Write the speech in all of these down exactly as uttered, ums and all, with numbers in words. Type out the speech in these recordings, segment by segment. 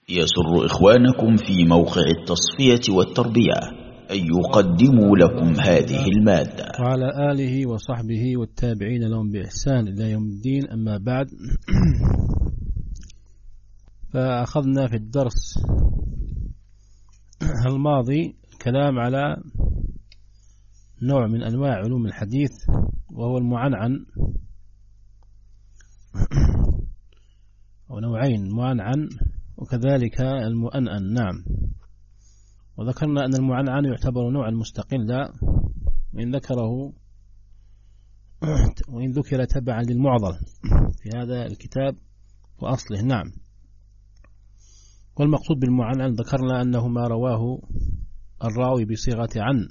يسر إخوانكم في موقع التصفية والتربية أن يقدموا لكم هذه المادة وعلى آله وصحبه والتابعين لهم بإحسان إلى يوم الدين. أما بعد، فأخذنا في الدرس الماضي الكلام على نوع من أنواع علوم الحديث وهو المعنعن، أو نوعين، المعنعن وكذلك المؤنن. نعم، وذكرنا أن المعنعن يعتبر نوعا مستقلا وإن ذكره وإن ذكر تبعا للمعضل في هذا الكتاب وأصله. نعم، والمقصود بالمعنعن ذكرنا أنه ما رواه الراوي بصيغة عن،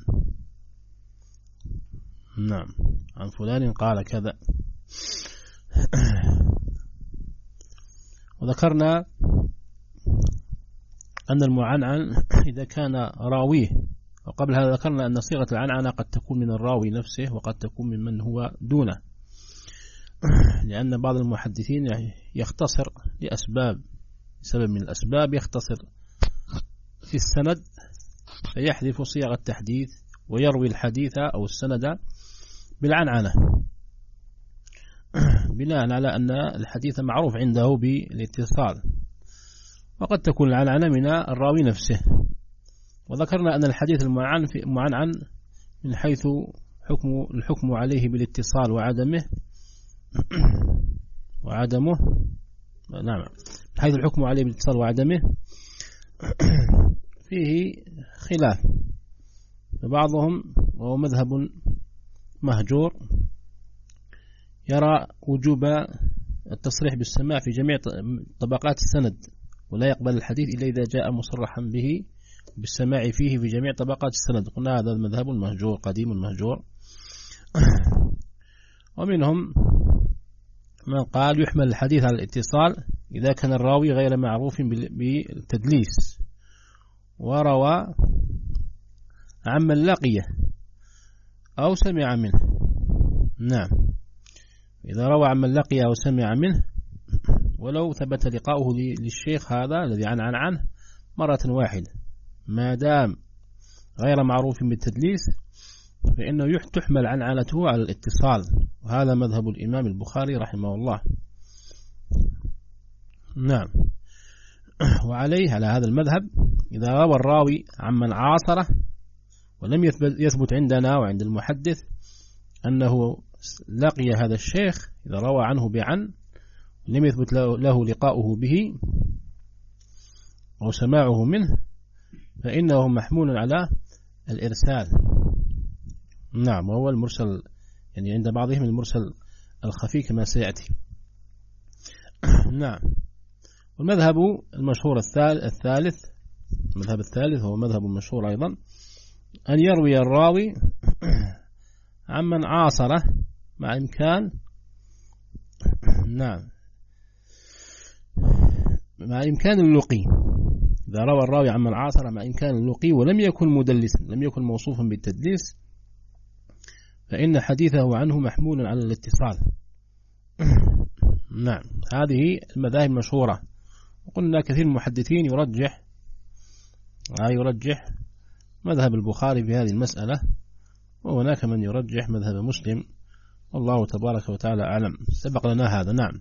نعم، عن فلان قال كذا. وذكرنا أن المعنعن إذا كان راويه، وقبل هذا ذكرنا أن صيغة العنعنة قد تكون من الراوي نفسه وقد تكون من من هو دونه، لأن بعض المحدثين يختصر لأسباب سبب من الأسباب يختصر في السند فيحذف صيغ التحديث ويروي الحديث أو السند بالعنعنة بناء على أن الحديث معروف عنده بالاتصال، وقد تكون العنعنة من الراوي نفسه. وذكرنا أن الحديث المعنعن من حيث حكم الحكم عليه بالاتصال وعدمه وعدمه نعم، من حيث الحكم عليه بالاتصال وعدمه فيه خلاف، فبعضهم وهو مذهب مهجور يرى وجوب التصريح بالسماع في جميع طبقات السند، ولا يقبل الحديث إلا إذا جاء مصرحا به بالسماع فيه في جميع طبقات السند. قلنا هذا المذهب المهجور قديم المهجور. ومنهم من قال يحمل الحديث على الاتصال إذا كان الراوي غير معروف بالتدليس وروى عمن لقيه أو سمع منه. نعم، إذا روى عمن لقيه أو سمع منه ولو ثبت لقاؤه للشيخ هذا الذي عن عن عنه مرة واحدة، ما دام غير معروف بالتدليس فإنه تحمل عنعنته على الاتصال، وهذا مذهب الإمام البخاري رحمه الله. نعم، وعليه على هذا المذهب إذا روى الراوي عمن عاصره ولم يثبت عندنا وعند المحدث أنه لقي هذا الشيخ، إذا روى عنه بعن لم يثبت له لقاؤه به أو سماعه منه فإنه محمول على الإرسال. نعم، وهو المرسل، يعني عند بعضهم المرسل الخفي كما سيأتي. نعم، والمذهب المشهور الثالث المذهب الثالث هو مذهب مشهور أيضا، أن يروي الراوي عمن عاصره مع إمكان نعم مع إمكان اللقي. إذا روى الراوي عمن عاصر مع إمكان اللقي ولم يكن مدلسا، لم يكن موصوفا بالتدليس، فإن حديثه عنه محمول على الاتصال. نعم، هذه المذاهب المشهورة. وقلنا كثير من المحدثين يرجح يرجح مذهب البخاري في هذه المسألة، وهناك من يرجح مذهب مسلم، والله تبارك وتعالى أعلم. سبق لنا هذا. نعم،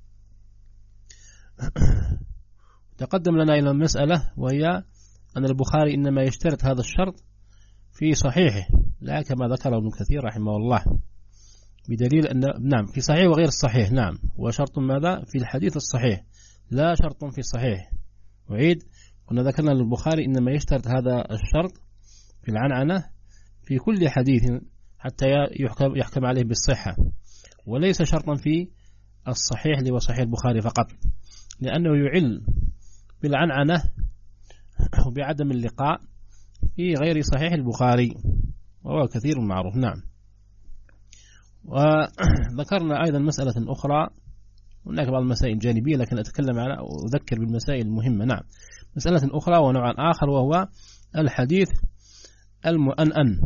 تقدم لنا إلى المسألة، وهي أن البخاري إنما يشترط هذا الشرط في صحيحه، لا كما ذكره ابن كثير رحمه الله، بدليل أن نعم في صحيح وغير الصحيح. نعم، وشرط ماذا؟ في الحديث الصحيح، لا شرط في الصحيح. وعيد، كنا ذكرنا للبخاري إنما يشترط هذا الشرط في العنعنة في كل حديث حتى يحكم, يحكم عليه بالصحة، وليس شرطا في الصحيح لوصحيح البخاري فقط، لأنه يعل بالعنعنة وبعدم اللقاء في غير صحيح البخاري، وهو كثير معروف. نعم، وذكرنا أيضا مسألة أخرى، هناك بعض المسائل الجانبية لكن أتكلم على أذكر بالمسائل المهمة. نعم، مسألة أخرى ونوع آخر وهو الحديث المؤنن.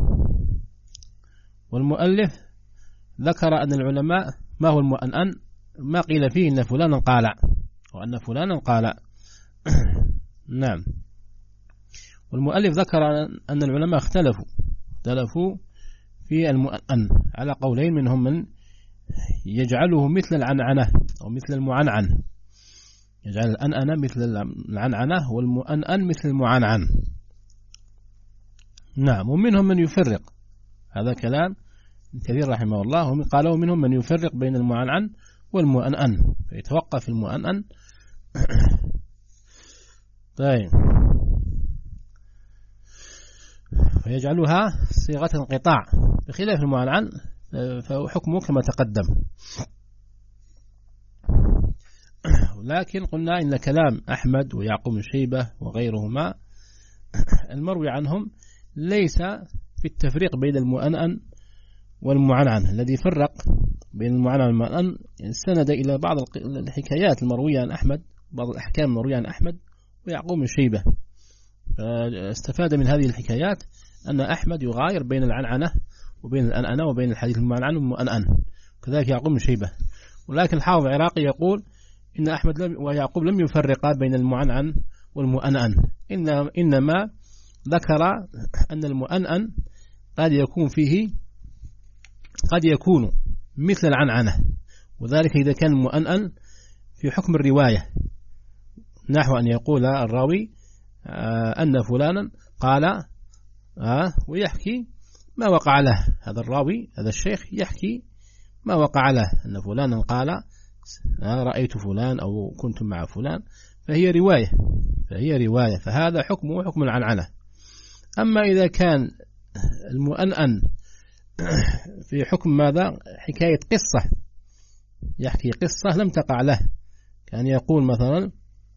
والمؤلف ذكر أن العلماء ما هو المؤنن؟ ما قيل فيه إن فلانا قال وأن فلانا قال. نعم. والمؤلف ذكر أن العلماء اختلفوا اختلفوا في المؤنن على قولين، منهم من يجعله مثل العنعنة أو مثل المعنعن، يجعل الأنأنة مثل العنعنة والمؤنن مثل المعنعن. نعم. ومنهم من يفرق، هذا كلام كثير رحمه الله، هم قالوا منهم من يفرق بين المعنعن والمؤنن فيتوقف المؤنن. طيب، فيجعلها صيغة انقطاع بخلاف المعنعن فحكمه كما تقدم. لكن قلنا إن كلام أحمد ويعقوب بن شيبة وغيرهما المروي عنهم ليس في التفريق بين المؤنن والمعنعن. الذي فرق بين المعنعن والمؤنن استند إلى بعض الحكايات المروية عن أحمد، بعض الأحكام المروية عن أحمد ويعقوب بن شيبة، فاستفاد من هذه الحكايات أن أحمد يغاير بين العنعنة وبين الأنأنة وبين الحديث المعنعن والمؤنن، كذلك يعقوب بن شيبة. ولكن الحافظ العراقي يقول إن أحمد ويعقوب لم يفرقا بين المعنعن والمؤنن، إنما ذكر أن المؤنن قد يكون فيه قد يكون مثل العنعنة، وذلك إذا كان المؤنن في حكم الرواية، نحو أن يقول الراوي أن فلانا قال ويحكي ما وقع له، هذا الراوي هذا الشيخ يحكي ما وقع له، أن فلانا قال رأيت فلان أو كنت مع فلان، فهي رواية فهي رواية فهذا حكمه حكم العنعنة. أما إذا كان المؤنن في حكم ماذا؟ حكاية قصة، يحكي قصة لم تقع له، كان يقول مثلا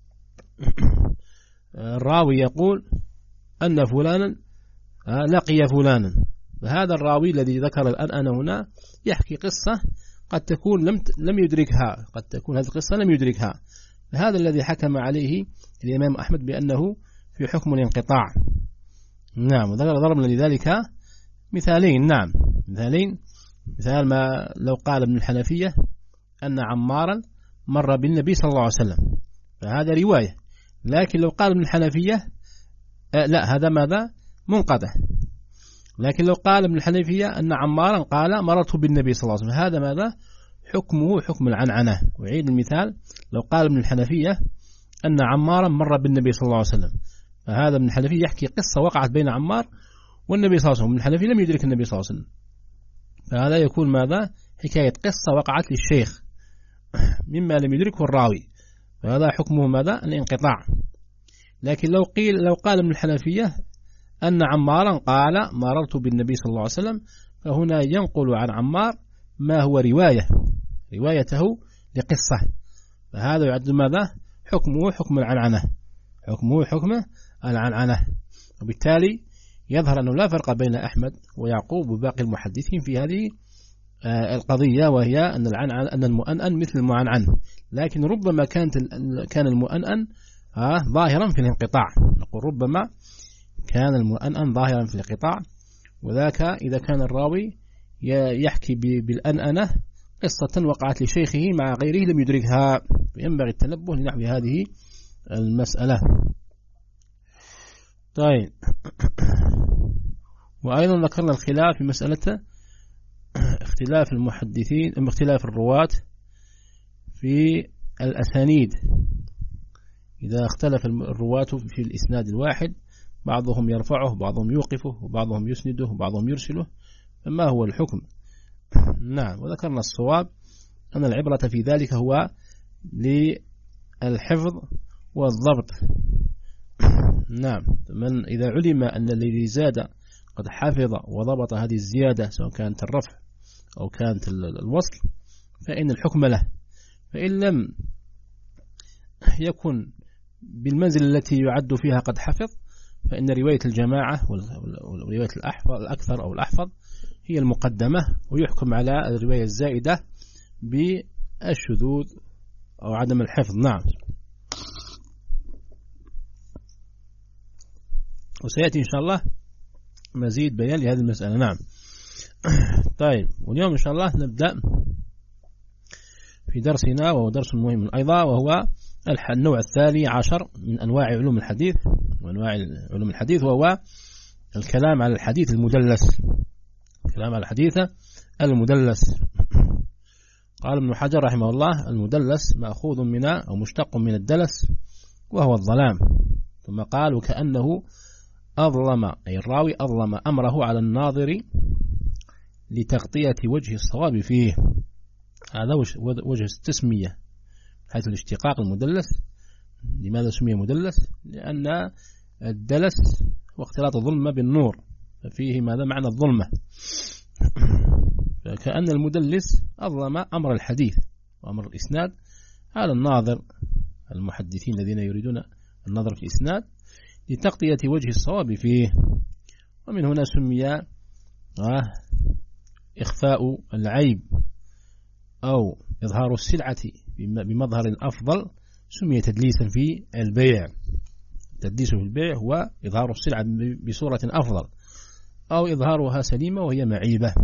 الراوي يقول أن فلانا لقي فلانا، فهذا الراوي الذي ذكر الآن هنا يحكي قصة قد تكون لم لم يدركها، قد تكون هذه القصة لم يدركها، فهذا الذي حكم عليه الإمام أحمد بأنه في حكم الانقطاع. نعم. وذكر ضربنا لذلك مثالين. نعم، مثالين. مثال ما لو قال ابن الحنفية أن عمارا مر بالنبي صلى الله عليه وسلم، فهذا رواية. لكن لو قال ابن الحنفية آه لا، هذا ماذا؟ منقطع. لكن لو قال ابن الحنفية أن عمارا قال مررت بالنبي صلى الله عليه وسلم، هذا ماذا؟ حكمه حكم العنعنة. وعيد المثال، لو قال ابن الحنفية أن عمارا مر بالنبي صلى الله عليه وسلم، فهذا ابن الحنفية يحكي قصة وقعت بين عمار والنبي صلى الله عليه وسلم، ابن الحنفية لم يدرك النبي صلى الله عليه وسلم، فهذا يكون ماذا؟ حكاية قصة وقعت للشيخ مما لم يدركه الراوي، فهذا حكمه ماذا؟ الانقطاع. لكن لو قيل لو قال ابن الحنفية أن عمارا قال مررت بالنبي صلى الله عليه وسلم، فهنا ينقل عن عمار ما هو رواية روايته لقصة، فهذا يعد ماذا؟ حكمه حكم العنعنة حكمه حكم العنعنة. وبالتالي يظهر أنه لا فرق بين أحمد ويعقوب وباقي المحدثين في هذه القضية، وهي أن العنعن أن المؤنن مثل المعنعن، لكن ربما كانت كان المؤنن ظاهرا في الانقطاع، نقول ربما كان المؤنن ظاهرا في الانقطاع، وذاك إذا كان الراوي يحكي بالأنأنة قصة وقعت لشيخه مع غيره لم يدركها، فينبغي التنبه لنحو هذه المسألة. طيب، وأيضا ذكرنا الخلاف في مسألة اختلاف المحدثين اختلاف الرواة في الأسانيد، إذا اختلف الرواة في الإسناد الواحد، بعضهم يرفعه بعضهم يوقفه وبعضهم يسنده وبعضهم يرسله، فما هو الحكم؟ نعم. وذكرنا الصواب أن العبرة في ذلك هو للحفظ والضبط. نعم. من إذا علم أن الذي زاد قد حفظ وضبط هذه الزيادة سواء كانت الرفع أو كانت الوصل فإن الحكم له، فإن لم يكن بالمنزل التي يعد فيها قد حفظ فإن رواية الجماعة ورواية الأكثر أو الأحفظ هي المقدمة، ويحكم على الرواية الزائدة بالشذوذ أو عدم الحفظ. نعم. وسيأتي إن شاء الله مزيد بيان لهذه المسألة. نعم. طيب، واليوم إن شاء الله نبدأ في درسنا، وهو درس مهم أيضا، وهو النوع الثاني عشر من أنواع علوم الحديث وأنواع علوم الحديث وهو الكلام على الحديث المدلس. الكلام على الحديث المدلس. قال ابن حجر رحمه الله: المدلس مأخوذ من أو مشتق من الدلس وهو الظلام. ثم قال: وكأنه أظلم، أي الراوي أظلم أمره على الناظر لتغطية وجه الصواب فيه. هذا وجه التسمية حيث الاشتقاق المدلس. لماذا سمي مدلس؟ لأن الدلس هو اختلاط الظلمة بالنور، ففيه ماذا معنى الظلمة. فكأن المدلس أظلم أمر الحديث وأمر الإسناد على الناظر، المحدثين الذين يريدون النظر في الإسناد لتغطية وجه الصواب فيه. ومن هنا سمي إخفاء العيب أو إظهار السلعة بمظهر أفضل سمي تدليسا في البيع. التدليس في البيع هو إظهار السلعة بصورة أفضل أو إظهارها سليمة وهي معيبة.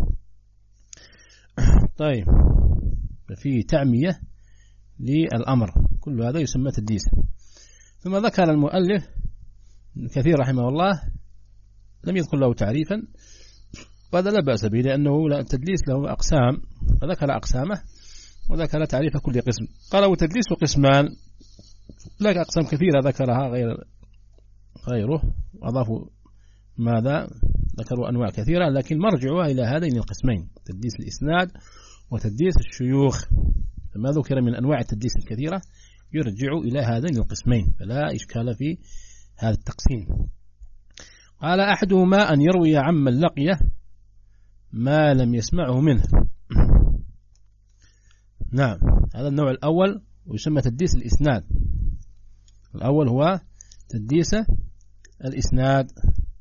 طيب، ففي تعمية للأمر، كل هذا يسمى تدليسا. ثم ذكر المؤلف كثير رحمه الله، لم يذكر له تعريفا، وهذا لا بأس به لأنه التدليس له أقسام، فذكر أقسامه وذكر تعريف كل قسم. قال: وتدليس قسمان، لك أقسام كثيرة ذكرها غير غيره، أضافوا ماذا؟ ذكروا أنواع كثيرة، لكن مرجعها إلى هذين القسمين: تدليس الإسناد وتدليس الشيوخ. فما ذكر من أنواع التدليس الكثيرة يرجع إلى هذين القسمين، فلا إشكال في هذا التقسيم. قال: أحدهما أن يروي عمن لقيه ما لم يسمعه منه. نعم، هذا النوع الأول ويسمى تدليس الإسناد. الأول هو تدليس الإسناد،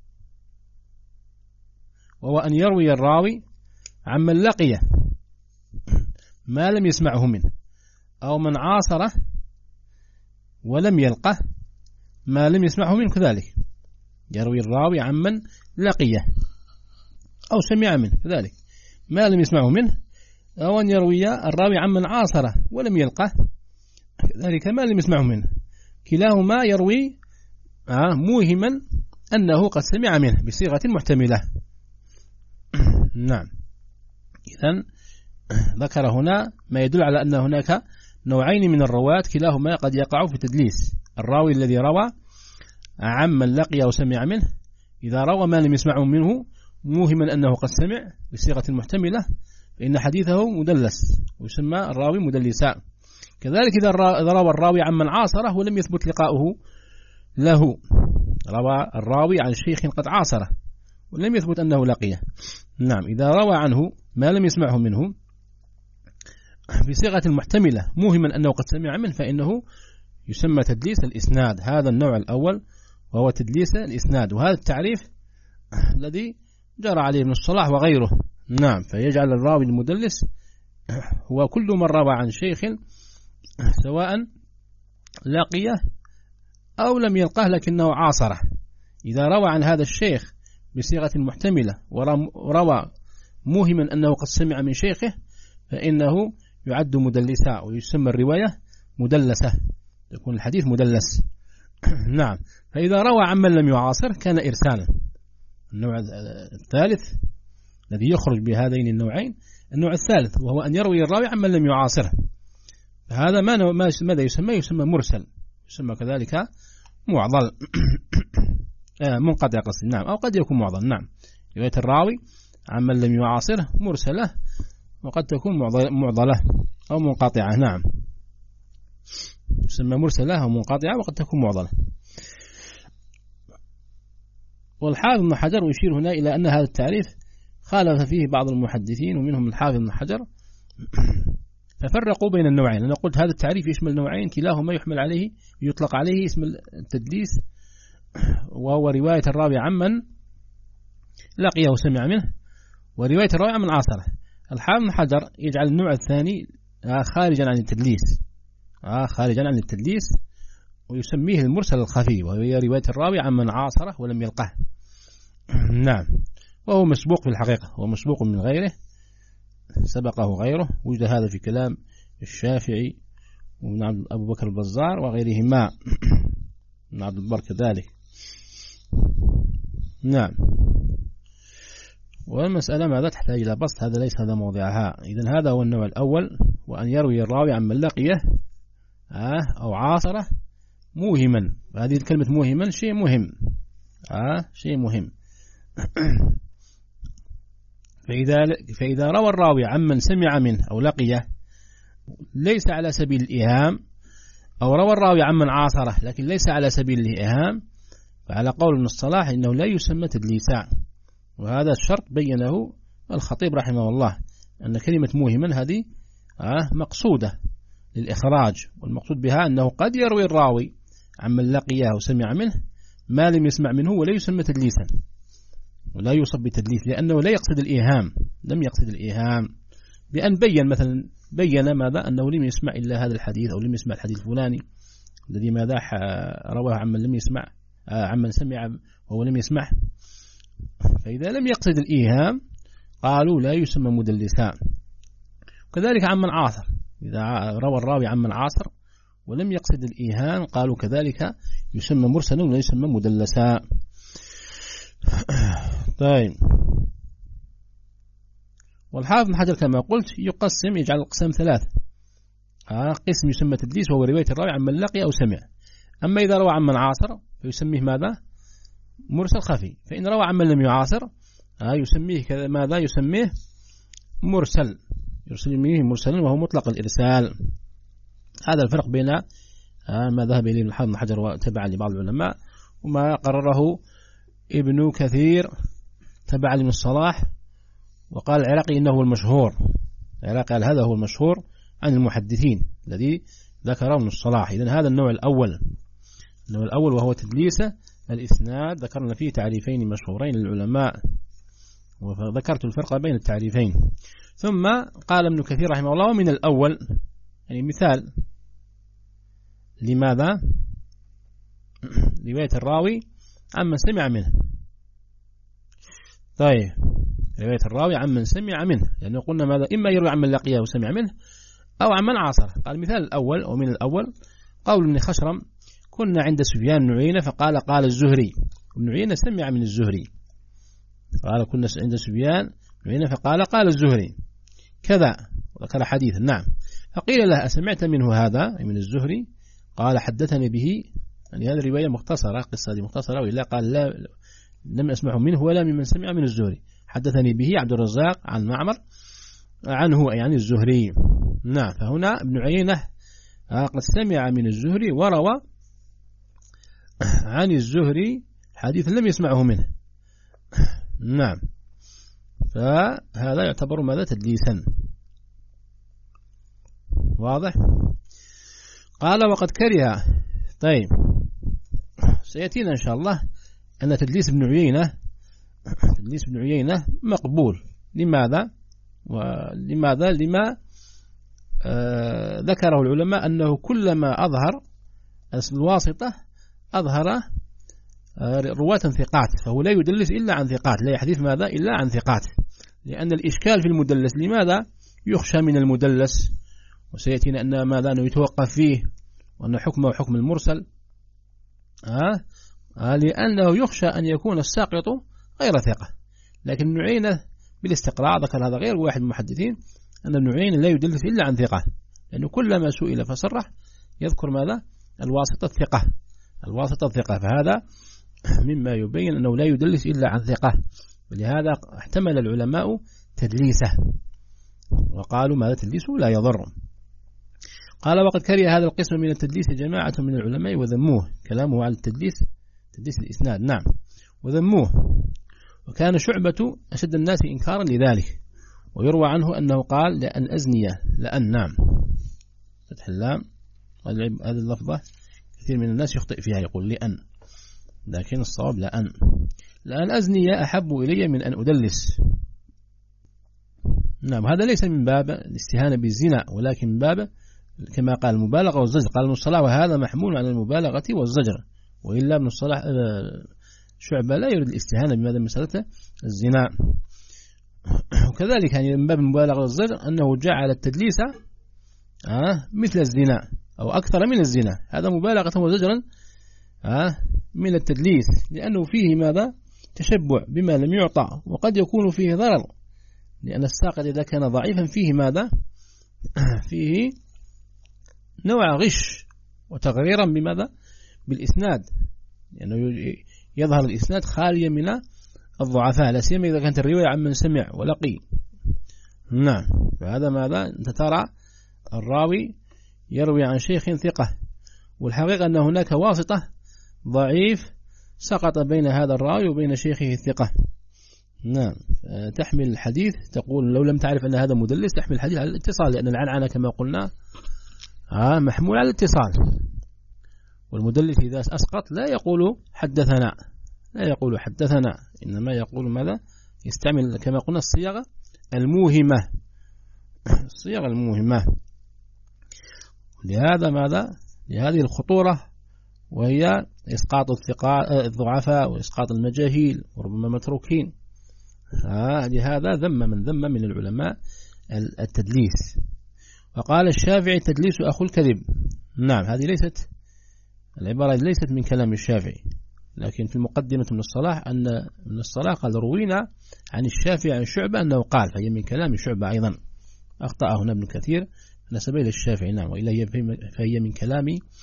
وهو أن يروي الراوي عمن لقيه ما لم يسمعه منه، أو من عاصره ولم يلقه ما لم يسمعه منه كذلك. يروي الراوي عمن لقيه أو سمع منه كذلك ما لم يسمعه منه، أو أن يروي الراوي عمن عاصره ولم يلقه كذلك ما لم يسمعه منه. كلاهما يروي موهما أنه قد سمع منه بصيغة محتملة. نعم، إذن ذكر هنا ما يدل على أن هناك نوعين من الرواة كلاهما قد يقع في تدليس. الراوي الذي روى عمن لقي وسمع منه، إذا روى ما لم يسمعه منه موهما أنه قد سمع بصيغة محتملة فإن حديثه مدلس ويسمى الراوي مدلسا. كذلك إذا روى الراوي عمن عاصره ولم يثبت لقاؤه له، روى الراوي عن شيخ قد عاصره ولم يثبت أنه لقيه. نعم، إذا روى عنه ما لم يسمعه منه بصيغة محتملة موهما أنه قد سمع منه فإنه يسمى تدليس الإسناد. هذا النوع الأول وهو تدليس الإسناد، وهذا التعريف الذي جرى عليه ابن الصلاح وغيره. نعم، فيجعل الراوي المدلس هو كل من روى عن شيخ سواء لقيه أو لم يلقه لكنه عاصره. إذا روى عن هذا الشيخ بصيغة محتملة وروى موهما أنه قد سمع من شيخه فإنه يعد مدلسا ويسمى الرواية مدلسة، يكون الحديث مدلس. نعم، فإذا روى عمن لم يعاصر كان إرسالا. النوع الثالث الذي يخرج بهذين النوعين النوع الثالث، وهو أن يروي الراوي عمن لم يعاصره. هذا ما ماذا يسمى؟ يسمى مرسل، يسمى كذلك معضل منقطع قصدي. نعم، أو قد يكون معضل. نعم، رواية الراوي عمن لم يعاصره مرسلة، وقد تكون معضلة أو منقطعة. نعم، تسمى مرسلة أو منقطعة وقد تكون معضلة. والحافظ ابن حجر يشير هنا إلى أن هذا التعريف خالف فيه بعض المحدثين ومنهم الحافظ ابن حجر، ففرقوا بين النوعين. أنا قلت هذا التعريف يشمل نوعين كلاهما يحمل عليه يطلق عليه اسم التدليس، وهو رواية الراوي عمن لقيه وسمع منه، ورواية الراوي عمن عاصره. الحافظ ابن حجر يجعل النوع الثاني خارجا عن التدليس خارجا عن التدليس ويسميه المرسل الخفي، وهي رواية الراوي عمن عاصره ولم يلقه. نعم، وهو مسبوق في الحقيقة، هو مسبوق من غيره، سبقه غيره. وجد هذا في كلام الشافعي وابن أبو بكر البزار وغيرهما، ابن عبد البر كذلك. نعم. والمسألة ماذا تحتاج إلى بسط، هذا ليس هذا موضعها. إذن هذا هو النوع الأول، وأن يروي الراوي عن من لقيه أو عاصره موهما. هذه الكلمة موهما شيء مهم، آه شيء مهم. فإذا فإذا روى الراوي عمن سمع منه أو لقيه ليس على سبيل الإيهام، أو روى الراوي عمن عاصره لكن ليس على سبيل الإيهام، فعلى قول ابن الصلاح إنه لا يسمى تدليسا. وهذا الشرط بينه الخطيب رحمه الله، أن كلمة موهما هذه آه مقصودة للإخراج، والمقصود بها أنه قد يروي الراوي عمن لقيه وسمع منه ما لم يسمع منه ولا يسمى تدليسا، ولا يوصف بتدليس، لأنه لا يقصد الإيهام، لم يقصد الإيهام بأن بين مثلا بين ماذا أنه لم يسمع إلا هذا الحديث، أو لم يسمع الحديث الفلاني الذي ماذا رواه عمن لم يسمع عمن سمع وهو لم يسمع. فإذا لم يقصد الإيهام قالوا لا يسمى مدلسا. وكذلك عمن عاصر، إذا روى الراوي عمن عاصر ولم يقصد الإيهام قالوا كذلك يسمى مرسلا ولا يسمى مدلسا. طيب. والحافظ بن حجر كما قلت يقسم، يجعل القسم ثلاث. آه قسم يسمى تدليس وهو رواية الراوي عمن لقي أو سمع. أما إذا روى عمن عاصر فيسميه ماذا؟ مرسل خفي. فإن روى عمن لم يعاصر آه يسميه كذا ماذا؟ يسميه مرسل، يسميه مرسلا وهو مطلق الإرسال. هذا الفرق بين آه ما ذهب إليه الحافظ بن حجر وتبع لبعض العلماء، وما قرره ابن كثير تبع لابن الصلاح، وقال العراقي إنه هو المشهور. العراقي قال هذا هو المشهور عن المحدثين الذي ذكره ابن الصلاح. إذن هذا النوع الأول، النوع الأول وهو تدليس الإسناد، ذكرنا فيه تعريفين مشهورين للعلماء، وذكرت الفرق بين التعريفين. ثم قال ابن كثير رحمه الله ومن الأول، يعني مثال لماذا؟ رواية الراوي عمن سمع منه. طيب، رواية الراوي عمن سمع منه، لأنه قلنا ماذا؟ إما يروي عمن لقيه وسمع منه أو عمن عاصر. قال المثال الأول ومن الأول قول ابن خشرم كنا عند سفيان بن عيينة فقال قال الزهري. ابن عيينة سمع من الزهري، قال كنا عند سفيان بن عيينة فقال قال الزهري كذا، وذكر حديثا. نعم. فقيل له أسمعت منه هذا من الزهري؟ قال حدثني به. يعني هذه الرواية مختصرة، قصة دي مختصرة، وإلا قال لا لم أسمعه منه ولا ممن سمع من الزهري. حدثني به عبد الرزاق عن معمر عنه يعني الزهري. نعم. فهنا ابن عيينة قد سمع من الزهري وروى عن الزهري حديث لم يسمعه منه. نعم. فهذا يعتبر ماذا؟ تدليسا. واضح؟ قال وقد كره. طيب، سيأتينا إن شاء الله أن تدليس ابن عيينة تدليس ابن عيينة مقبول. لماذا؟ ولماذا؟ لما آه ذكره العلماء أنه كلما أظهر الواسطة أظهر آه رواة ثقات، فهو لا يدلس إلا عن ثقات، لا يحدث ماذا؟ إلا عن ثقات. لأن الإشكال في المدلس لماذا؟ يخشى من المدلس، وسيأتينا أن ماذا؟ أنه يتوقف فيه، وأن حكمه حكم المرسل. آه آه لأنه يخشى أن يكون الساقط غير ثقة. لكن ابن عيينة بالاستقراء ذكر هذا غير واحد من المحدثين أن ابن عيينة لا يدلس إلا عن ثقة، لأنه كلما سئل فصرح يذكر ماذا؟ الواسطة الثقة، الواسطة الثقة. فهذا مما يبين أنه لا يدلس إلا عن ثقة، ولهذا احتمل العلماء تدليسه وقالوا ماذا؟ تدليسه لا يضر. قال وقد كره هذا القسم من التدليس جماعة من العلماء وذموه. كلامه على التدليس، تدليس الإسناد. نعم. وذموه. وكان شعبة أشد الناس إنكارا لذلك، ويروى عنه أنه قال لأن أزنية لأن. نعم. فتح اللام، هذه اللفظة كثير من الناس يخطئ فيها، يقول لأن، لكن الصواب لأن. لأن أزنية أحب إلي من أن أدلس. نعم. هذا ليس من باب الاستهانة بالزنا، ولكن من باب كما قال المبالغة والزجر. قال ابن الصلاح وهذا محمول على المبالغة والزجر، وإلا ابن الصلاح شعبة لا يريد الاستهانة بماذا؟ مسألة الزنا. وكذلك يعني من باب المبالغة والزجر أنه جعل التدليس آه مثل الزنا، أو أكثر من الزنا، هذا مبالغة وزجرا من التدليس، لأنه فيه ماذا؟ تشبع بما لم يعطى، وقد يكون فيه ضرر، لأن الساقط إذا كان ضعيفا فيه ماذا؟ فيه نوع غش وتغريرا بماذا؟ بالإسناد، لأنه يعني يظهر الإسناد خاليا من الضعفاء، لا سيما إذا كانت الرواية عن من سمع ولقي. نعم، فهذا ماذا؟ أنت ترى الراوي يروي عن شيخ ثقة، والحقيقة أن هناك واسطة ضعيف سقط بين هذا الراوي وبين شيخه الثقة. نعم، تحمل الحديث، تقول لو لم تعرف أن هذا مدلس تحمل الحديث على الاتصال، لأن العنعنة كما قلنا آه محمول على الاتصال، والمدلس إذا أسقط لا يقول حدثنا، لا يقول حدثنا، إنما يقول ماذا؟ يستعمل كما قلنا الصيغة الموهمة، الصيغة الموهمة. لهذا ماذا؟ لهذه الخطورة، وهي إسقاط الضعفاء وإسقاط المجاهيل وربما متروكين. آه لهذا ذم من ذم من العلماء التدليس. وقال الشافعي التدليس أخو الكذب. نعم، هذه ليست العبارة ليست من كلام الشافعي، لكن في المقدمة من الصلاح أن من الصلاح قال روينا عن الشافعي عن شعبة أنه قال، فهي من كلام شعبة أيضا، أخطأ هنا ابن كثير نسب إلى الشافعي. نعم، وإلا هي فهي من كلام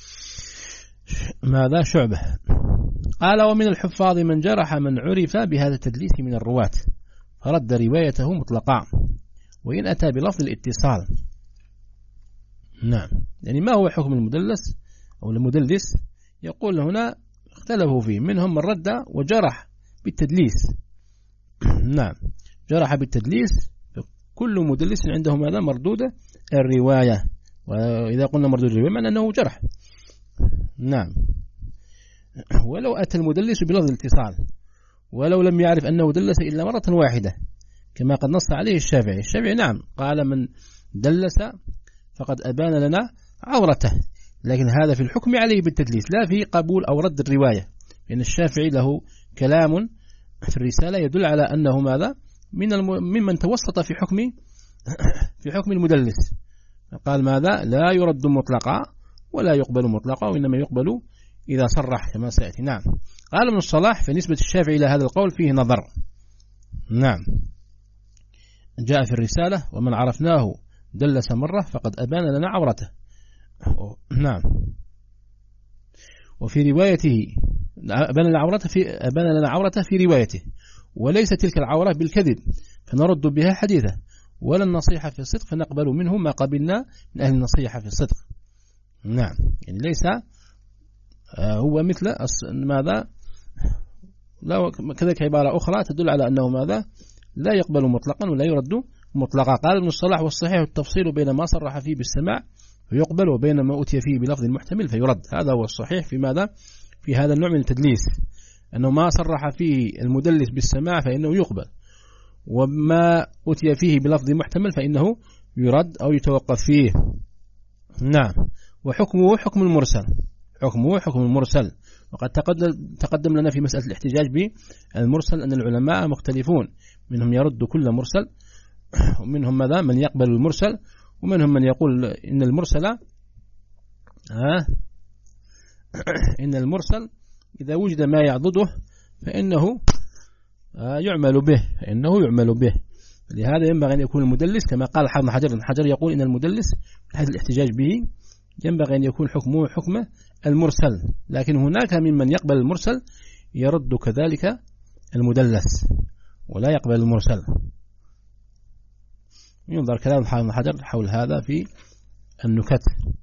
ماذا؟ شعبة. قال ومن الحفاظ من جرح من عرف بهذا التدليس من الرواة فرد روايته مطلقا، وإن أتى بلفظ الاتصال. نعم، يعني ما هو حكم المدلس أو المدلس؟ يقول هنا اختلفوا فيه، منهم من رد وجرح بالتدليس. نعم، جرح بالتدليس، كل مدلس عنده ماذا؟ مردودة الرواية، وإذا قلنا مردود الرواية معنى أنه جرح. نعم، ولو أتى المدلس بلفظ الاتصال، ولو لم يعرف أنه دلس إلا مرة واحدة كما قد نص عليه الشافعي. الشافعي نعم قال من دلس فقد أبان لنا عورته، لكن هذا في الحكم عليه بالتدليس، لا في قبول أو رد الرواية، لأن الشافعي له كلام في الرسالة يدل على أنه ماذا؟ من الم... ممن توسط في حكم في حكم المدلس، قال ماذا؟ لا يرد مطلقا ولا يقبل مطلقا، وإنما يقبل إذا صرح كما سيأتي. نعم، قال ابن الصلاح في نسبة الشافعي إلى هذا القول فيه نظر. نعم، جاء في الرسالة ومن عرفناه دلس مرة فقد أبان لنا عورته. نعم، وفي روايته أبان لنا عورته في أبان لنا عورته في روايته، وليس تلك العورة بالكذب فنرد بها حديثه، ولا النصيحة في الصدق فنقبل منه ما قبلنا من أهل النصيحة في الصدق. نعم، يعني ليس هو مثل ماذا؟ لا، كذلك عبارة أخرى تدل على أنه ماذا؟ لا يقبل مطلقا ولا يرد مطلقا. قال ابن الصلاح والصحيح التفصيل بين ما صرح فيه بالسماع فيقبل، وبين ما أتي فيه بلفظ محتمل فيرد. هذا هو الصحيح في ماذا؟ في هذا النوع من التدليس، أنه ما صرح فيه المدلس بالسماع فإنه يقبل، وما أتي فيه بلفظ محتمل فإنه يرد أو يتوقف فيه. نعم، وحكمه حكم المرسل، حكمه حكم المرسل. وقد تقدم لنا في مسألة الاحتجاج بالمرسل أن العلماء مختلفون، منهم يرد كل مرسل، ومنهم ماذا؟ من يقبل المرسل، ومنهم من يقول إن المرسل ها إن المرسل إذا وجد ما يعضده فإنه يعمل به، فإنه يعمل به. لهذا ينبغي أن يكون المدلس كما قال حافظ حجر، ابن حجر يقول إن المدلس في حيث الاحتجاج به ينبغي أن يكون حكمه حكم المرسل، لكن هناك ممن يقبل المرسل يرد كذلك المدلس ولا يقبل المرسل. ينظر كلام حافظ حجر حول هذا في النكت.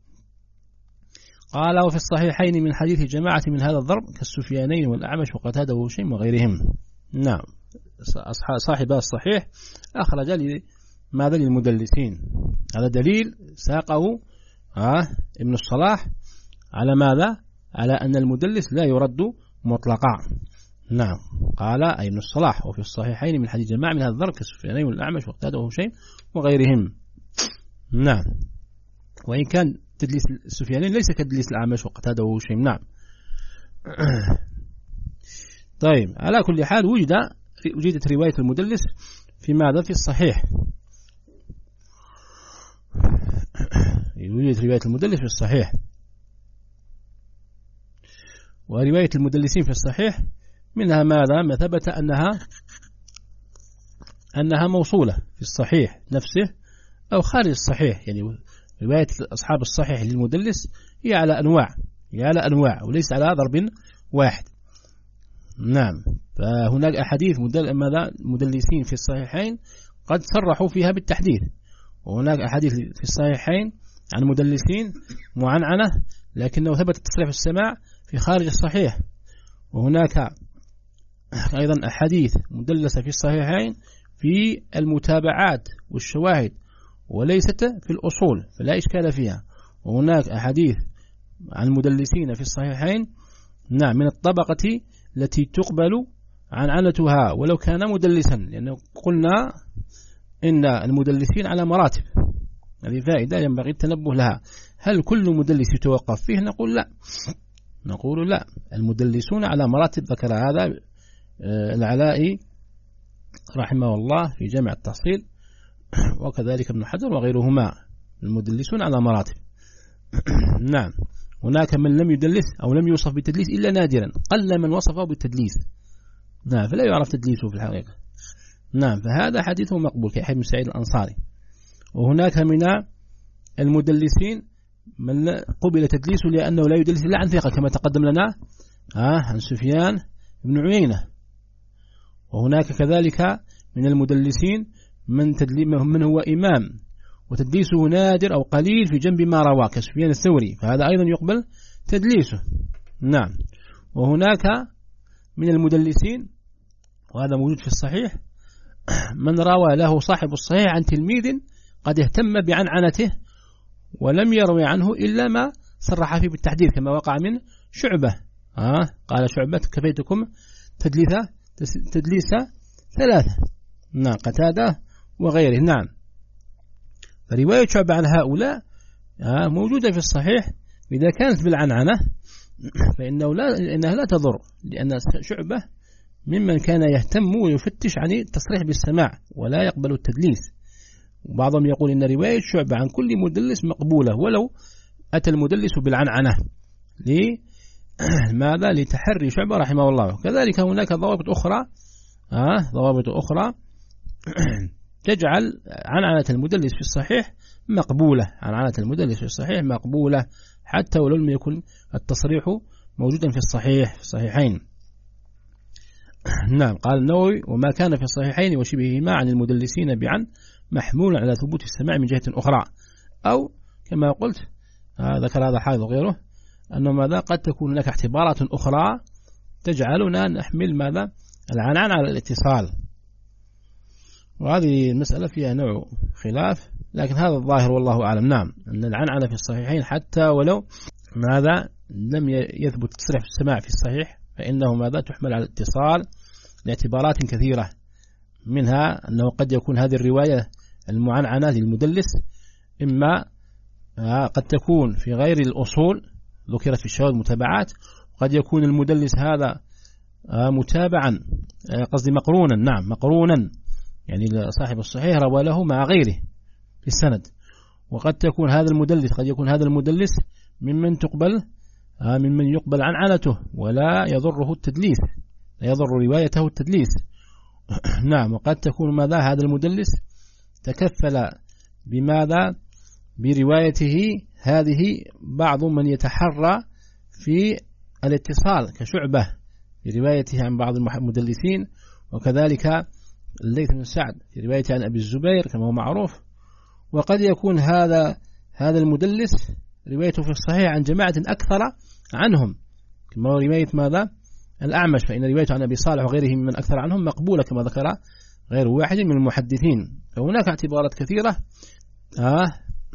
قال وفي الصحيحين من حديث جماعة من هذا الضرب كالسفيانين والأعمش وقتادة وهشيم وغيرهم. نعم، صاحب الصحيح أخرج لماذا؟ للمدلسين. هذا دليل ساقه آه ابن الصلاح على ماذا؟ على أن المدلس لا يرد مطلقا. نعم، قال أي ابن الصلاح وفي الصحيحين من حديث جماعة من هذا الضرب كالسفيانين والأعمش وقتادة وهشيم وغيرهم. نعم، وإن كان تدليس السفيانين ليس كتدليس الأعمش وقتادة وهشيم. نعم. طيب، على كل حال وجد وجدت رواية المدلس في ماذا؟ في الصحيح. وجدت رواية المدلس في الصحيح. ورواية المدلسين في الصحيح منها ماذا؟ ما ثبت أنها أنها موصولة في الصحيح نفسه أو خارج الصحيح. يعني رواية أصحاب الصحيح للمدلس هي على أنواع هي على أنواع وليس على ضرب واحد. نعم. فهناك أحاديث مدلسين في الصحيحين قد صرحوا فيها بالتحديث، وهناك أحاديث في الصحيحين عن مدلسين معنعنة لكنه ثبت التصريح في السماع في خارج الصحيح. وهناك أيضا أحاديث مدلسة في الصحيحين في المتابعات والشواهد وليست في الأصول فلا إشكال فيها. وهناك أحاديث عن المدلسين في الصحيحين نعم من الطبقة التي تقبل عنعنتها ولو كان مدلسا، لأنه قلنا إن المدلسين على مراتب، هذه فائدة ينبغي التنبه لها. هل كل مدلس يتوقف فيه؟ نقول لا، نقول لا، المدلسون على مراتب. ذكر هذا العلائي رحمه الله في جامع التحصيل، وكذلك ابن حجر وغيرهما، المدلسون على مراتب. نعم. هناك من لم يدلس أو لم يوصف بالتدليس إلا نادرا، قل من وصفه بالتدليس، نعم، فلا يعرف تدليسه في الحقيقة. نعم. فهذا حديثه مقبول كيحيى بن سعيد الأنصاري. وهناك من المدلسين من قبل تدليسه لأنه لا يدلس إلا عن ثقة كما تقدم لنا آه عن سفيان بن عيينة. وهناك كذلك من المدلسين من من هو إمام وتدليسه نادر أو قليل في جنب ما رواه كسفيان الثوري، فهذا أيضا يقبل تدليسه. نعم. وهناك من المدلسين وهذا موجود في الصحيح من روى له صاحب الصحيح عن تلميذ قد اهتم بعنعنته ولم يروي عنه إلا ما صرح فيه بالتحديث كما وقع من شعبة. آه قال شعبة كفيتكم تدليسة تدليسة ثلاثة. نعم. قتادة وغيره. نعم. فرواية شعبة عن هؤلاء آه موجودة في الصحيح، إذا كانت بالعنعنة فإنه لا إنها لا تضر، لأن شعبة ممن كان يهتم ويفتش عن التصريح بالسماع ولا يقبل التدليس. وبعضهم يقول إن رواية شعبة عن كل مدلس مقبولة ولو أتى المدلس بالعنعنة. لماذا؟ لتحري شعبة رحمه الله. كذلك هناك ضوابط أخرى آه ضوابط أخرى تجعل عنعنة المدلس في الصحيح مقبولة، عنعنة المدلس في الصحيح مقبولة حتى ولو لم يكن التصريح موجودا في الصحيح في الصحيحين. نعم. قال النووي: وما كان في الصحيحين وشبههما عن المدلسين بعن محمول على ثبوت السماع من جهة أخرى، أو كما قلت آه ذكر هذا حافظ وغيره أنه ماذا قد تكون لك اعتبارات أخرى تجعلنا نحمل ماذا العنعن على الاتصال. وهذه المسألة فيها نوع خلاف، لكن هذا الظاهر والله أعلم. نعم. أن العنعنة في الصحيحين حتى ولو ماذا لم يثبت تصريح في السماع في الصحيح فإنه ماذا تحمل على الاتصال لاعتبارات كثيرة، منها أنه قد يكون هذه الرواية المعنعنة للمدلس إما قد تكون في غير الأصول ذكرت في الشواهد متابعات، وقد يكون المدلس هذا متابعا قصدي مقرونا، نعم مقرونا، يعني صاحب الصحيح روى له مع غيره في السند. وقد تكون هذا المدلس قد يكون هذا المدلس ممن تقبل ممن يقبل عنعنته ولا يضره التدليس، لا يضر روايته التدليس. نعم. وقد تكون ماذا هذا المدلس تكفل بماذا بروايته هذه بعض من يتحرى في الاتصال كشعبة بروايته عن بعض المدلسين، وكذلك الليث بن سعد في روايته عن أبي الزبير كما هو معروف. وقد يكون هذا هذا المدلس روايته في الصحيح عن جماعة أكثر عنهم كما هو رواية ماذا الأعمش، فإن روايته عن أبي صالح وغيره من أكثر عنهم مقبولة كما ذكر غير واحد من المحدثين. فهناك اعتبارات كثيرة آه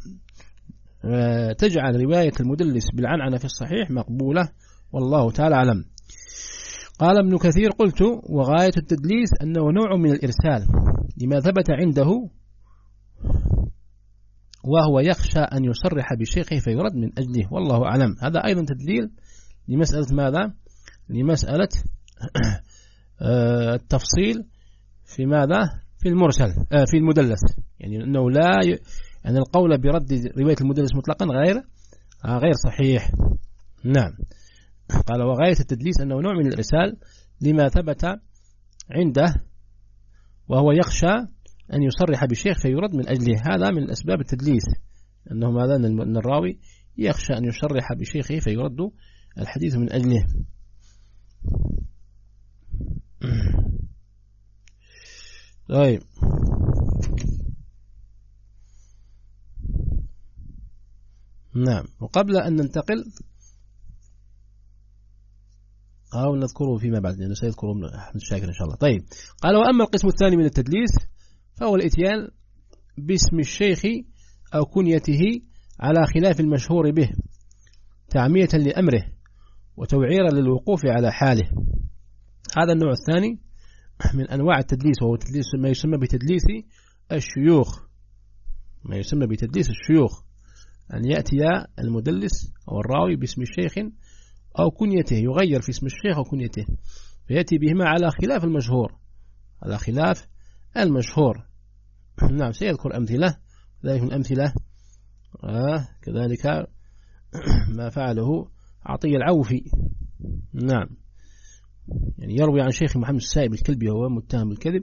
تجعل رواية المدلس بالعنعنة في الصحيح مقبولة، والله تعالى أعلم. قال ابن كثير: قلت: وغاية التدليس أنه نوع من الإرسال لما ثبت عنده، وهو يخشى أن يصرح بشيخه فيرد من أجله، والله أعلم. هذا أيضا تدليل لمسألة ماذا؟ لمسألة التفصيل في ماذا؟ في المرسل في المدلس، يعني أنه لا ي... أن القول برد رواية المدلس مطلقا غير غير صحيح. نعم. قال وغاية التدليس أنه نوع من الإرسال لما ثبت عنده، وهو يخشى أن يصرح بشيخ فيرد من أجله. هذا من أسباب التدليس، أنه ماذا أن الراوي يخشى أن يصرح بشيخه فيرد الحديث من أجله. طيب نعم. وقبل أن ننتقل أو نذكره فيما بعد لأنه سيذكره أحمد الشاكر إن شاء الله. طيب قال وأما القسم الثاني من التدليس فهو الإتيان باسم الشيخ أو كنيته على خلاف المشهور به تعمية لأمره وتوعيرا للوقوف على حاله. هذا النوع الثاني من أنواع التدليس، وهو تدليس ما يسمى بتدليس الشيوخ، ما يسمى بتدليس الشيوخ، أن يأتي المدلس أو الراوي باسم الشيخ أو كنيته، يغير في اسم الشيخ أو كنيته فيأتي بهما على خلاف المشهور، على خلاف المشهور. نعم سيذكر أمثلة، ذلك من أمثلة آه كذلك ما فعله عطية العوفي. نعم يعني يروي عن شيخ محمد السائب الكلبي وهو متهم بالكذب،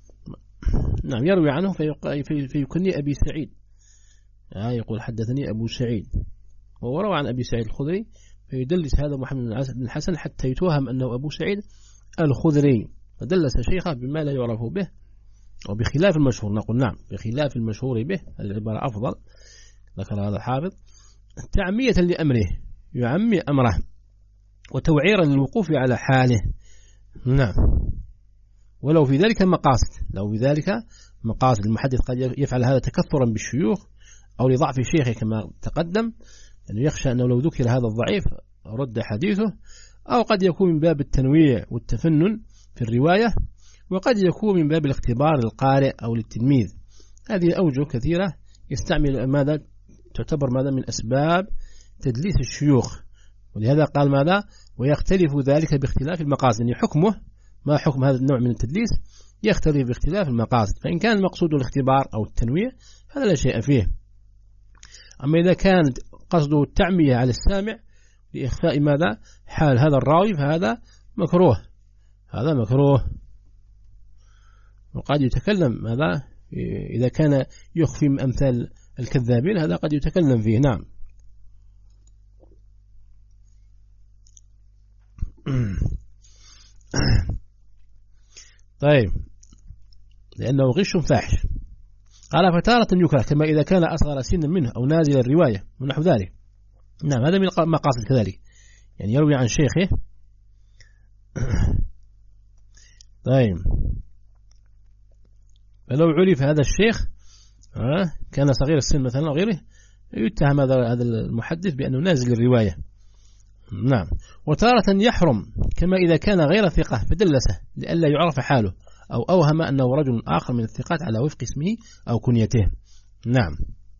نعم يروي عنه فيكني أبي سعيد، آه يقول حدثني أبو سعيد، وهو روى عن أبي سعيد الخدري فيدلس هذا محمد بن الحسن حتى يتوهم أنه أبو سعيد الخدري، فدلس شيخه بما لا يعرف به وبخلاف المشهور. نقول نعم بخلاف المشهور به، العبارة أفضل، ذكر هذا الحافظ، تعمية لأمره، يعمي أمره وتوعيرا للوقوف على حاله. نعم ولو في ذلك مقاصد، لو في ذلك مقاصد، المحدث قد يفعل هذا تكثرا بالشيوخ أو لضعف شيخه كما تقدم، أنه يخشى أنه لو ذكر هذا الضعيف رد حديثه، أو قد يكون من باب التنويع والتفنن في الرواية، وقد يكون من باب الاختبار للقارئ أو للتلميذ. هذه أوجه كثيرة يستعمل ماذا تعتبر ماذا من أسباب تدليس الشيوخ، ولهذا قال ماذا ويختلف ذلك باختلاف المقاصد، يعني حكمه ما حكم هذا النوع من التدليس يختلف باختلاف المقاصد، فإن كان المقصود الاختبار أو التنويع هذا لا شيء فيه. أما إذا كانت قصده التعمية على السامع لإخفاء ماذا حال هذا الراوي فهذا مكروه، هذا مكروه. وقد يتكلم ماذا إذا كان يخفي من أمثال الكذابين، هذا قد يتكلم فيه. نعم طيب لأنه غش فاحش. قال فتارة يكره كما إذا كان أصغر سنا منه أو نازل الرواية ونحو ذلك. نعم هذا من المقاصد كذلك، يعني يروي عن شيخه. طيب فلو عرف هذا الشيخ كان صغير السن مثلا أو غيره يتهم هذا المحدث بأنه نازل الرواية. نعم وتارة يحرم كما إذا كان غير ثقة فدلسه لئلا يعرف حاله، أو أوهم أنه رجل آخر من الثقات على وفق اسمه أو كنيته. نعم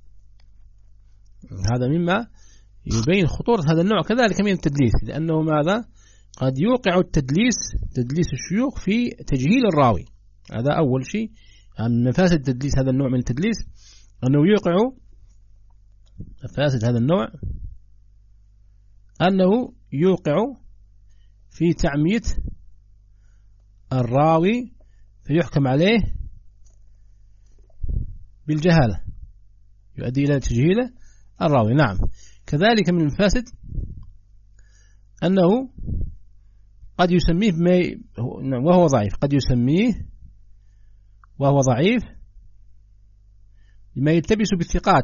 هذا مما يبين خطورة هذا النوع كذلك من التدليس، لأنه ماذا قد يوقع التدليس تدليس الشيوخ في تجهيل الراوي. هذا أول شيء من مفاسد تدليس هذا النوع من التدليس، أنه يوقع مفاسد هذا النوع أنه يوقع في تعمية الراوي فيحكم عليه بالجهالة، يؤدي إلى تجهيل الراوي. نعم كذلك من المفاسد أنه قد يسميه بما وهو ضعيف، قد يسميه وهو ضعيف بما يلتبس بالثقات،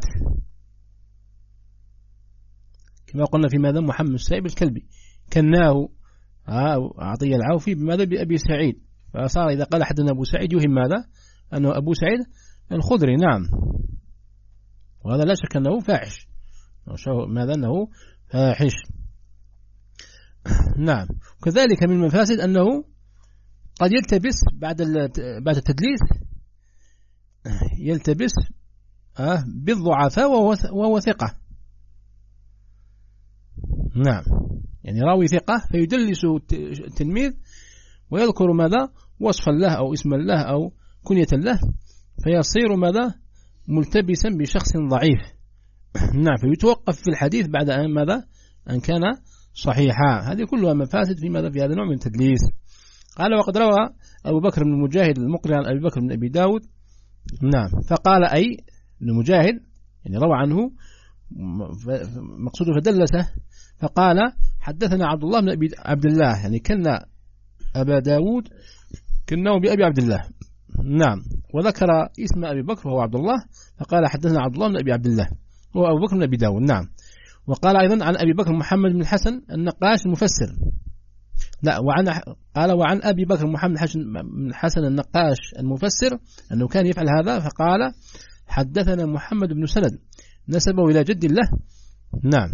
كما قلنا في ماذا محمد السائب الكلبي كناه عطية العوفي بماذا بأبي سعيد، فصار إذا قال أحدنا أبو سعيد يهم ماذا أنه أبو سعيد الخدري. نعم وهذا لا شك أنه فاحش، ماذا أنه فاحش. نعم وكذلك من المفاسد أنه قد يلتبس بعد بعد التدليس يلتبس بالضعفاء وهو ثقة. نعم يعني راوي ثقة فيدلس التلميذ ويذكر ماذا وصفا له أو اسما له أو كنية له، فيصير ماذا ملتبسا بشخص ضعيف. نعم فيتوقف في الحديث بعد أن ماذا أن كان صحيحة. هذه كلها مفاسد في ماذا في هذا النوع من التدليس. قال وقد روى أبو بكر بن مجاهد المقري عن أبي بكر بن أبي داود نعم فقال أي ابن مجاهد يعني روى عنه مقصوده فدلسه فقال حدثنا عبد الله بن أبي عبد الله يعني كنا أبا داود كناه بأبي عبد الله نعم وذكر اسم أبي بكر وهو عبد الله فقال حدثنا عبد الله بن أبي عبد الله هو أبو بكر بن أبي داود نعم. وقال أيضا عن أبي بكر محمد بن الحسن النقاش المفسر لا وعن قال وعن أبي بكر محمد بن الحسن النقاش المفسر أنه كان يفعل هذا فقال حدثنا محمد بن سند نسبه إلى جد الله نعم.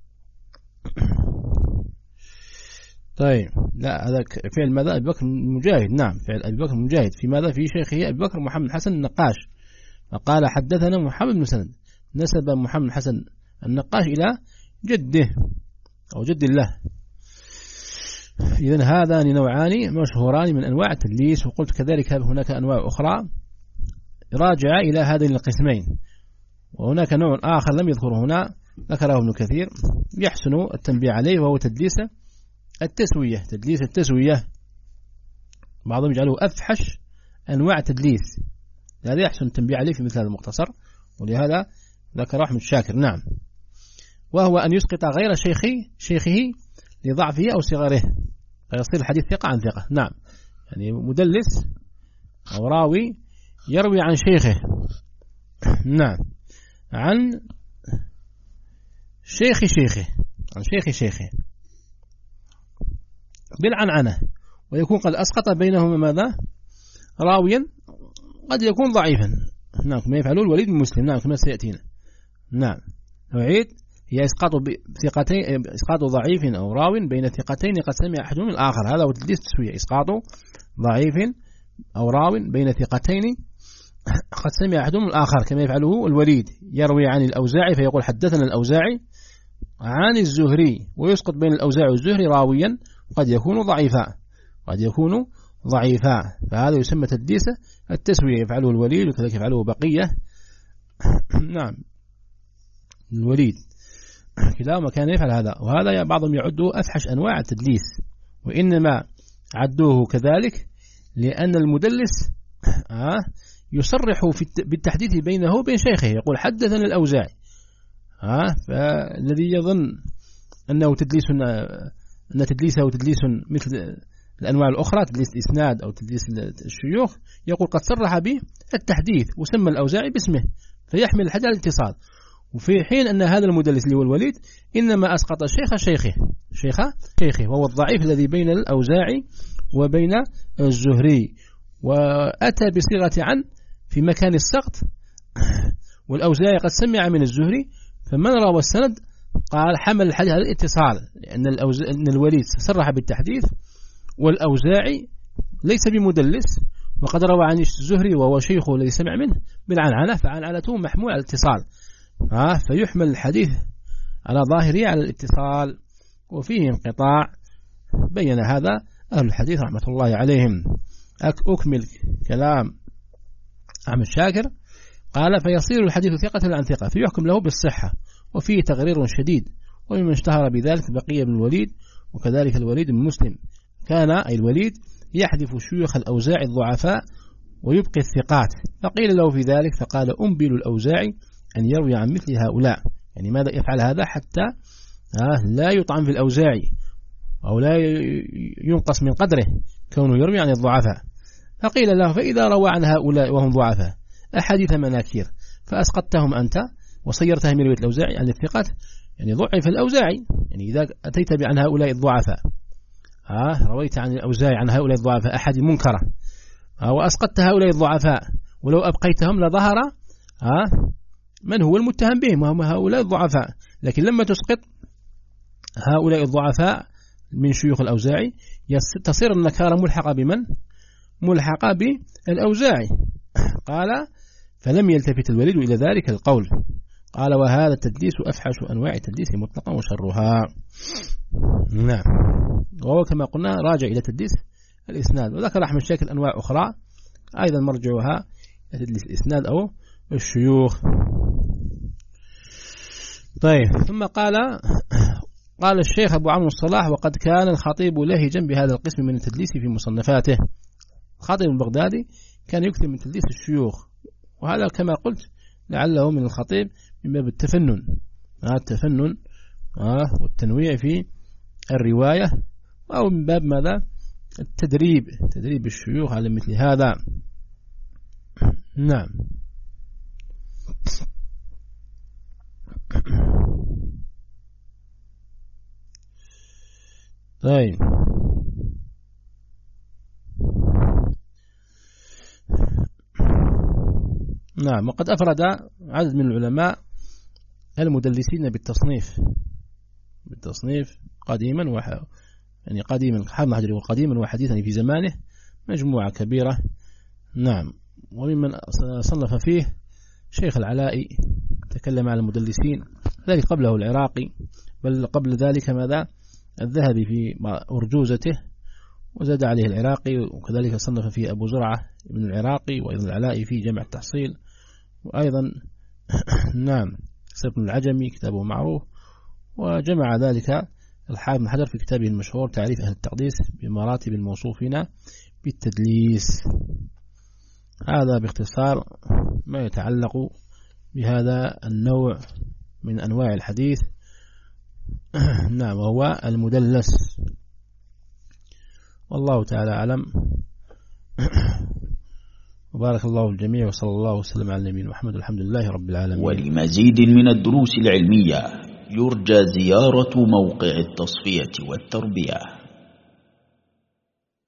طيب لا هذا فعل ماذا أبي بكر المجاهد نعم فعل أبي بكر المجاهد في ماذا في شيخه أبي بكر محمد الحسن النقاش فقال حدثنا محمد بن سند نسب محمد الحسن النقاش إلى جده أو جد الله. إذن هذان نوعان مشهوران من أنواع التدليس. وقلت كذلك هناك أنواع أخرى راجع إلى هذين القسمين. وهناك نوع آخر لم يذكره هنا ذكره ابن كثير يحسن التنبيه عليه وهو تدليس التسوية. تدليس التسوية بعضهم يجعله أفحش أنواع التدليس هذا يحسن التنبيه عليه في مثل هذا المختصر ولهذا ذكر أحمد شاكر نعم. وهو أن يسقط غير شيخه شيخه لضعفه أو صغره فيصير الحديث ثقة عن ثقة نعم. يعني مدلس أو راوي يروي عن شيخه نعم عن شيخ شيخه عن شيخ شيخه بالعنعنة ويكون قد أسقط بينهما ماذا راويا قد يكون ضعيفا نعم كما يفعله الوليد بن مسلم نعم كما سيأتينا نعم. نعيد هي إسقاط ثقتين إسقاط ضعيف أو راو بين ثقتين قد سمع أحدهم الآخر هذا هو تدليس التسوية. إسقاط ضعيف أو راو بين ثقتين قد سمع أحدهم الآخر كما يفعله الوليد يروي عن الأوزاعي فيقول حدثنا الأوزاعي عن الزهري ويسقط بين الأوزاعي والزهري راويا قد يكون ضعيفا قد يكون ضعيفا فهذا يسمى تدليس التسوية يفعله الوليد وكذلك يفعله بقية نعم الوليد كلاهما كان يفعل هذا. وهذا بعضهم يعده أفحش أنواع التدليس وإنما عدوه كذلك لأن المدلس يصرح بالتحديث بينه وبين شيخه يقول حدثنا الأوزاعي فالذي يظن أنه تدليس أن تدليسه تدليس مثل الأنواع الأخرى تدليس الإسناد أو تدليس الشيوخ يقول قد صرح به التحديث وسمى الأوزاعي باسمه فيحمل الحديث على الاتصال. وفي حين أن هذا المدلس اللي هو الوليد إنما أسقط الشيخ شيخه شيخ شيخه وهو الضعيف الذي بين الأوزاعي وبين الزهري وأتى بصيغة عن في مكان السقط والأوزاعي قد سمع من الزهري فمن روى السند قال حمل الحديث على الاتصال لأن الأوز... أن الوليد صرح بالتحديث والأوزاعي ليس بمدلس وقد روى عن الزهري وهو شيخه الذي سمع منه بالعنعنة فعنعنته محمول على الاتصال آه فيحمل الحديث على ظاهره على الاتصال وفيه انقطاع. بين هذا أهل الحديث رحمة الله عليهم. أكمل كلام أحمد شاكر قال فيصير الحديث ثقة عن ثقة فيحكم له بالصحة وفيه تغرير شديد ومن اشتهر بذلك بقية بن الوليد وكذلك الوليد بن مسلم كان أي الوليد يحذف شيوخ الأوزاعي الضعفاء ويبقي الثقات فقيل له في ذلك فقال أنبل الأوزاعي أن يروي عن مثل هؤلاء يعني ماذا يفعل هذا حتى لا يطعن في الأوزاعي أو لا ينقص من قدره كونه يروي عن الضعفاء. فقيل له فإذا روى عن هؤلاء وهم ضعفاء أحاديث مناكير فأسقطتهم أنت وصيرتها من رواية الأوزاعي عن الثقات يعني ضعف الأوزاعي يعني إذا أتيت عن هؤلاء الضعفاء ها رويت عن الأوزاعي عن هؤلاء الضعفاء أحد منكرة وأسقطت هؤلاء الضعفاء ولو أبقيتهم لظهر ها من هو المتهم بهم وهم هؤلاء الضعفاء لكن لما تسقط هؤلاء الضعفاء من شيوخ الأوزاعي تصير النكارة ملحقة بمن؟ ملحقة بالأوزاعي. قال فلم يلتفت الوليد إلى ذلك القول قال وهذا التدليس أفحش أنواع التدليس مطلقا وشرها. نعم وهو كما قلنا راجع إلى تدليس الإسناد. وذكر أحمد شاكر أنواع أخرى أيضا مرجعها تدليس الإسناد أو الشيوخ. طيب ثم قال قال الشيخ أبو عمرو الصلاح: وقد كان الخطيب لهجا بهذا القسم من التدليس في مصنفاته. الخطيب البغدادي كان يكثر من تدليس الشيوخ، وهذا كما قلت لعله من الخطيب من باب التفنن، التفنن والتنويع في الرواية، أو من باب ماذا؟ التدريب، تدريب الشيوخ على مثل هذا. نعم. طيب، نعم. وقد أفرد عدد من العلماء المدلسين بالتصنيف بالتصنيف قديما وح... يعني قديما حافظ حجر وقديما وحديثا في زمانه مجموعة كبيرة. نعم. وممن صنف فيه شيخ العلائي تكلم على المدلسين، ذلك قبله العراقي، بل قبل ذلك ماذا؟ الذهبي في أرجوزته، وزاد عليه العراقي، وكذلك صنف فيه أبو زرعة من العراقي، وأيضا العلائي في جمع التحصيل، وأيضا نعم سبن العجمي كتابه معروف، وجمع ذلك الحافظ بن حجر في كتابه المشهور تعريف أهل التقديس بمراتب الموصوفين بالتدليس. هذا باختصار ما يتعلق بهذا النوع من أنواع الحديث، نعم، وهو المدلس. والله تعالى أعلم، وبارك الله الجميع، وصلى الله وسلم على نبينا محمد، الحمد لله رب العالمين. ولمزيد من الدروس العلمية يرجى زيارة موقع التصفية والتربية.